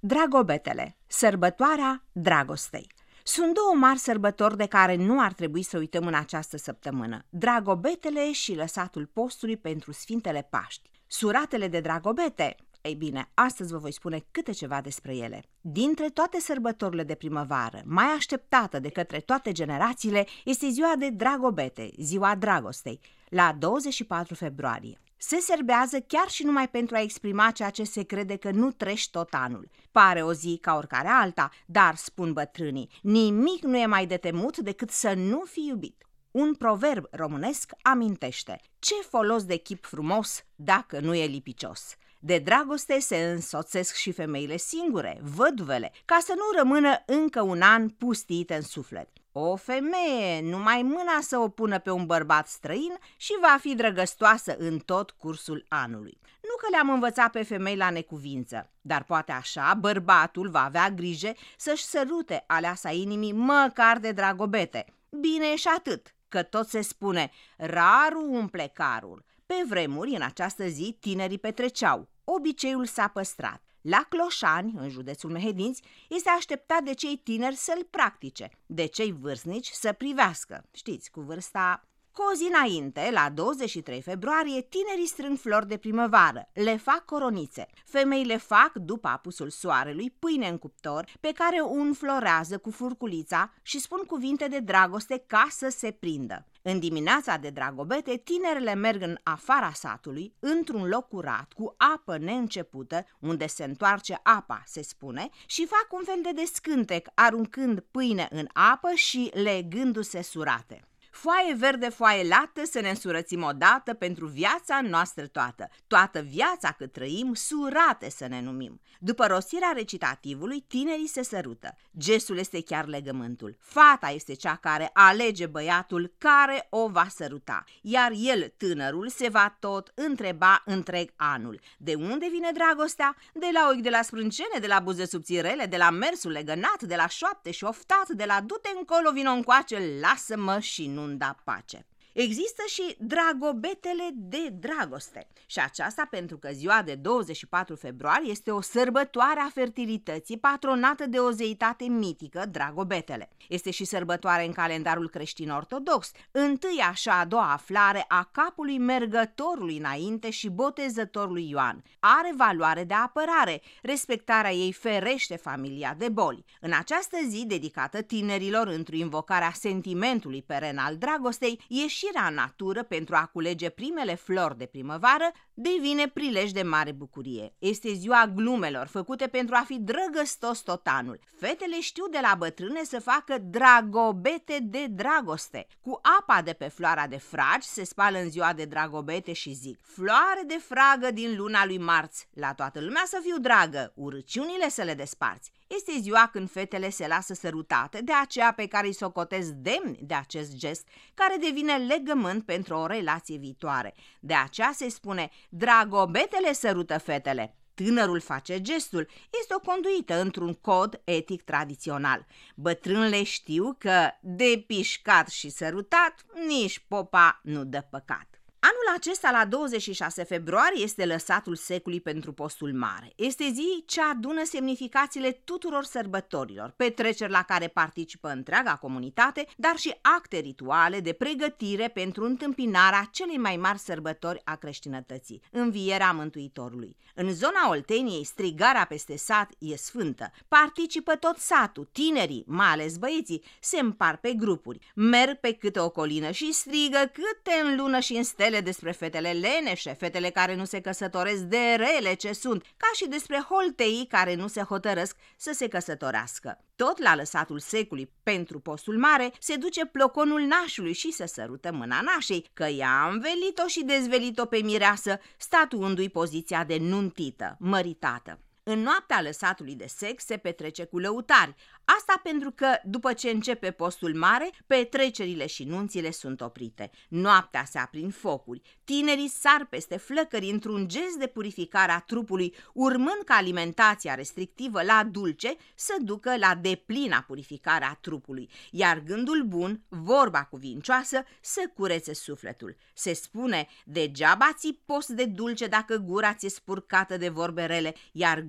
Dragobetele, sărbătoarea dragostei. Sunt două mari sărbători de care nu ar trebui să uităm în această săptămână: Dragobetele și lăsatul postului pentru Sfintele Paști. Suratele de Dragobete, ei bine, astăzi vă voi spune câte ceva despre ele. Dintre toate sărbătorile de primăvară, mai așteptată de către toate generațiile, este ziua de Dragobete, ziua dragostei, la 24 februarie. Se serbează chiar și numai pentru a exprima ceea ce se crede că nu treci tot anul. Pare o zi ca oricare alta, dar, spun bătrânii, nimic nu e mai de temut decât să nu fii iubit. Un proverb românesc amintește: ce folos de chip frumos dacă nu e lipicios? De dragoste se însoțesc și femeile singure, văduvele, ca să nu rămână încă un an pustiite în suflet. O femeie numai mâna să o pună pe un bărbat străin și va fi drăgăstoasă în tot cursul anului. Nu că le-am învățat pe femei la necuvință, dar poate așa bărbatul va avea grijă să-și sărute aleasa inimii măcar de dragobete. Bine e și atât, că tot se spune, rarul umple carul. Pe vremuri, în această zi, tinerii petreceau. Obiceiul s-a păstrat. La Cloșani, în județul Mehedinți, este așteptat de cei tineri să-l practice, de cei vârstnici să privească. Știți, cu vârsta... Cu o zi înainte, la 23 februarie, tinerii strâng flori de primăvară, le fac coronițe. Femeile fac, după apusul soarelui, pâine în cuptor, pe care o înflorează cu furculița și spun cuvinte de dragoste ca să se prindă. În dimineața de Dragobete, tinerele merg în afara satului, într-un loc curat, cu apă neîncepută, unde se întoarce apa, se spune, și fac un fel de descântec, aruncând pâine în apă și legându-se surate. Foaie verde, foaie lată, să ne însurățim odată pentru viața noastră toată. Toată viața cât trăim, surate să ne numim. După rostirea recitativului, tinerii se sărută. Gestul este chiar legământul. Fata este cea care alege băiatul care o va săruta, iar el, tânărul, se va tot întreba întreg anul: de unde vine dragostea? De la ochi de la sprâncene, de la buze subțirele, de la mersul legănat, de la șoapte și oftat, de la du-te încolo, vino încoace, lasă-mă și nu-mi da pace. Există și dragobetele de dragoste, și aceasta pentru că ziua de 24 februarie este o sărbătoare a fertilității patronată de o zeitate mitică, Dragobetele. Este și sărbătoare în calendarul creștin-ortodox, întâia și a doua aflare a capului mergătorului înainte și botezătorului Ioan. Are valoare de apărare, respectarea ei ferește familia de boli. În această zi dedicată tinerilor, într-o invocare a sentimentului peren al dragostei, ieșirea în natură pentru a culege primele flori de primăvară devine prilej de mare bucurie. Este ziua glumelor, făcute pentru a fi drăgăstos tot anul. Fetele știu de la bătrâne să facă dragobete de dragoste. Cu apa de pe floarea de fragi se spală în ziua de Dragobete și zic: floare de fragă din luna lui marți, la toată lumea să fiu dragă, urăciunile să le desparți. Este ziua când fetele se lasă sărutate de aceea pe care îi socotesc demni de acest gest, care devine legământ pentru o relație viitoare. De aceea se spune: dragobetele sărută fetele. Tânărul face gestul, este o conduită într-un cod etic tradițional. Bătrânele știu că de pișcat și sărutat nici popa nu dă păcat. Anul acesta, la 26 februarie, este lăsatul secului pentru postul mare. Este zi ce adună semnificațiile tuturor sărbătorilor, petreceri la care participă întreaga comunitate, dar și acte rituale de pregătire pentru întâmpinarea celei mai mari sărbători a creștinătății, învierea Mântuitorului. În zona Olteniei, strigarea peste sat e sfântă. Participă tot satul, tinerii, mai ales băieții, se împar pe grupuri, merg pe câte o colină și strigă câte în lună și în stele despre fetele leneșe, fetele care nu se căsătoresc de rele ce sunt, ca și despre holteii care nu se hotărăsc să se căsătorească. Tot la lăsatul secului pentru postul mare se duce ploconul nașului și se sărută mâna nașei, că ea a învelit-o și dezvelit-o pe mireasă, statuându-i poziția de nuntită, măritată. În noaptea lăsatului de sec se petrece cu lăutari, asta pentru că, după ce începe postul mare, petrecerile și nunțile sunt oprite. Noaptea se aprind focuri, tinerii sar peste flăcări într-un gest de purificare a trupului, urmând ca alimentația restrictivă la dulce să ducă la deplina purificare a trupului, iar gândul bun, vorba cuvincioasă, să curețe sufletul. Se spune: degeaba ții post de dulce dacă gura ți-e spurcată de vorbe rele, iar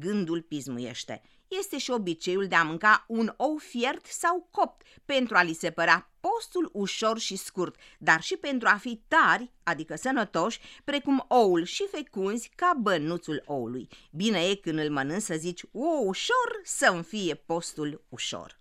gândul pismuiește. Este și obiceiul de a mânca un ou fiert sau copt pentru a li se părea postul ușor și scurt, dar și pentru a fi tari, adică sănătoși, precum oul și fecunzi ca bănuțul oului. Bine e când îl mănânci să zici, o, ușor să-mi fie postul ușor.